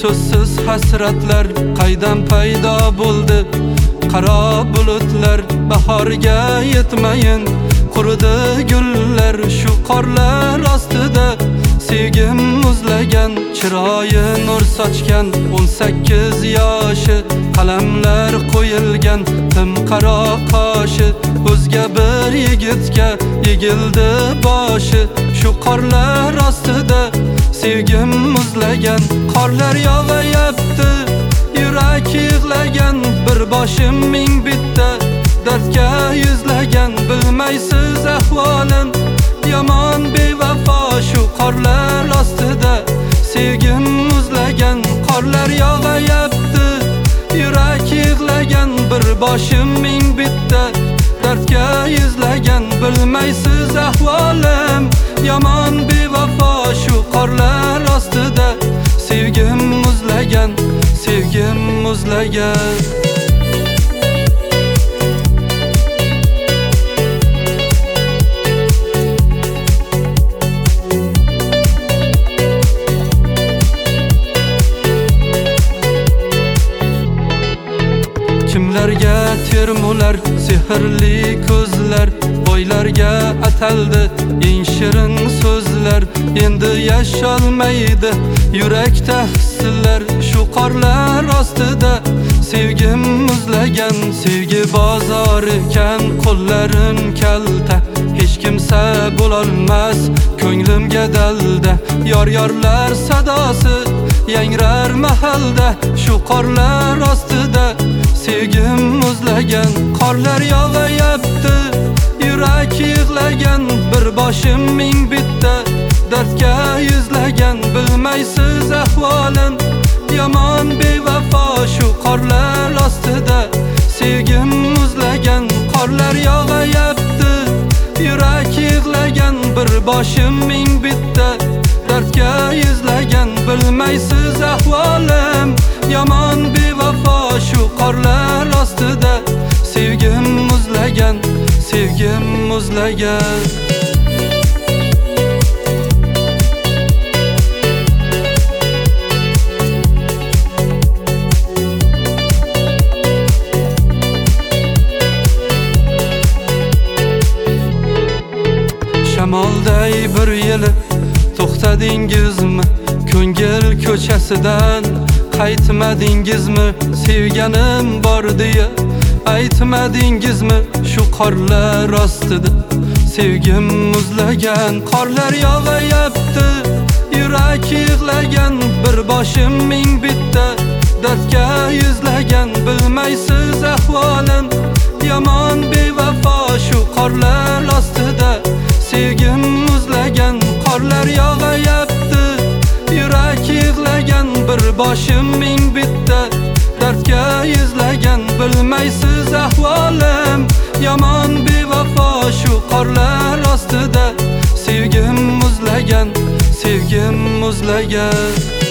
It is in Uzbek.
so'zsiz hasratlar qaydan paydo bo'ldi? Qaro bulutlar bahorga yetmayin, quridi gullar shu qorlar ostida. Sevgim muzlagan, chiroyi nur sochgan, 18 yoshi, qalamlar qo'yilgan, tim qaro qoshi. O'zga bir yigitga egildi boshi, shu qorlar ostida. Sevgim muzlagan, qorlar yog'ayapti, yurak yig'lagan, bir boshim ming bitta dardga yuzlagan. Bilmaysiz ahvolim, yomon bevafo shu qorlar ostida. Sevgim muzlagan, qorlar yog'ayapti, yurak yig'lagan, bir boshim ming bitta dardga yuzlagan. Bilmaysiz ahvolim, yomon bevafo shu qorlar ostida. Sevgim muzlagan, sevgim muzlagan. Kimlarga termular, sehrli ko'zlar, boylarga ataldi eng shirin so'zlar. Endi yasholmaydi yurakda hislar shu qorlar ostida. Sevgim muzlagan, sevgi bozor ekan, qo'llarim kalta, hech kimsa bo'lolmas ko'nglimga dalda. Yor-yorlar sadosi yangrar mahalda shu qorlar ostida. Sevgim muzlagan, qorlar yog'ayapti, yurak yig'lagan, bir boshim ming bitta dardga yuzlagan. Bilmaysiz ahvolim, yomon bevafo shu qorlar ostida. Sevgim muzlagan, qorlar yog'ayapti, yurak yig'lagan, bir boshim ming bitta dardga yuzlagan. Bilmaysiz ahvolim, yomon bevafo shu qorlar ostida. Sevgim muzlagan, sevgim muzlagan. Shamolday bir yili to'xtadingizmi? Ko'ngil ko'chasidan qaytmadingizmi? Sevganim bor deya aytmadingizmi? Shu qorlar ostida. Sevgim muzlagan, qorlar yog'ayapti, yurak yig'lagan, bir boshim ming bitta dardga yuzlagan. Bilmaysiz ahvolim, yomon bevafo shu qorlar ostida. Sevgim muzlagan, qorlar yog'ayapti, yurak yig'lagan, bir boshim ming bitta dardga yuzlagan. Bilmaysiz ahvolim, yomon bevafo shu qorlar ostida. Sevgim muzlagan, sevgim muzlagan.